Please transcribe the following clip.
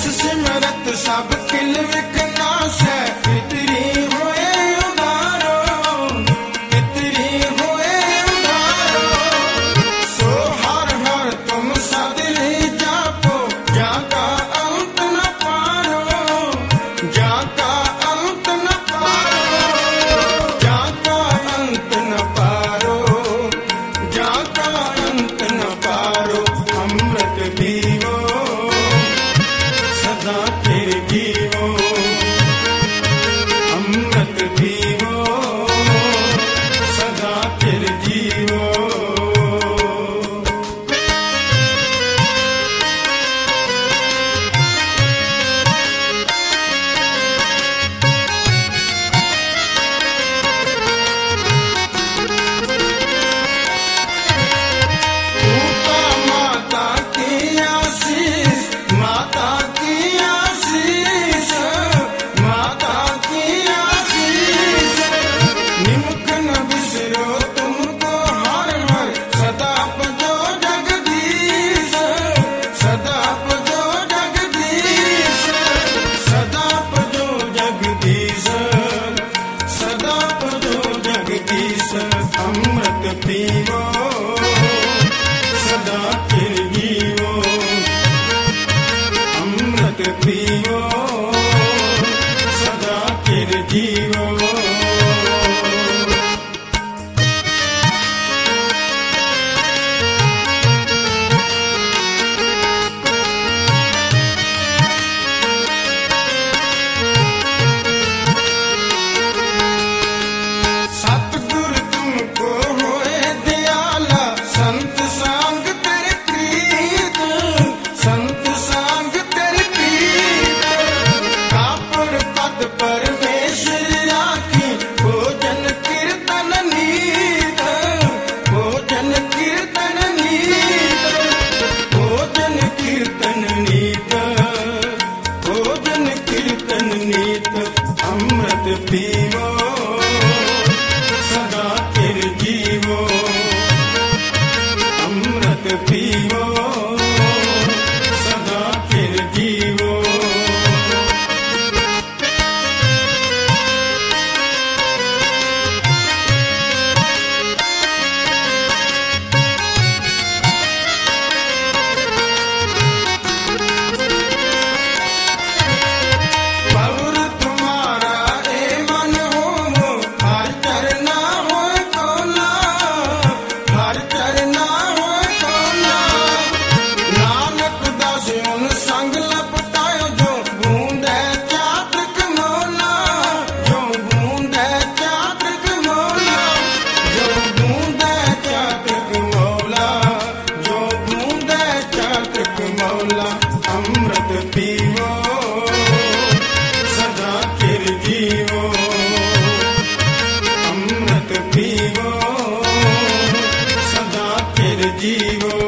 सिमरत सब किल विकनाश है पितरी होए उदारो पितरी होए उदारो सो हर हर तुम सदरी जापो जाका अंत न पारो जाका अंत न पारो जाका अंत न पारो जाका अंत न पारो अमृत पीवो सदा फिर जीवो अमृत पीवो सदा फिर जीवो माता की आशीष माता की आशीष माता की आशीष निमुख न बिसरो तुमको हर हर सदा पजो जगदीश सदा पजो जगदीश सदा पजो जगदीश सदा पजो जगदीश अमृत पीवो सदा फिर जीवो अमृत पीवो सदा फिर जीवो सतगुर तुमको होए दयाला संत सांग तेरे प्रीत संत सांग तेरे प्रीत कापर पद परमेश्वर राखी भोजन कीर्तन नीत भोजन कीर्तन नीत भोजन कीर्तन नीत भोजन कीर्तन नीत अमृत पीवो सदा फिर जीवो अमृत पीवो सदा फिर जीवो पौर तुम्हारा ए मन हो हर चरना हो कोला हर चरना हो कोला नानक दास उन संग लपटायो जो बूंदे चातक मोला जो बूंदे चातक मोला जो बूंदे चातक मौला जो बूंदे चातक मौला अमृत पीवो सदा फिर जीवो अमृत पीवो सदा फिर जीवो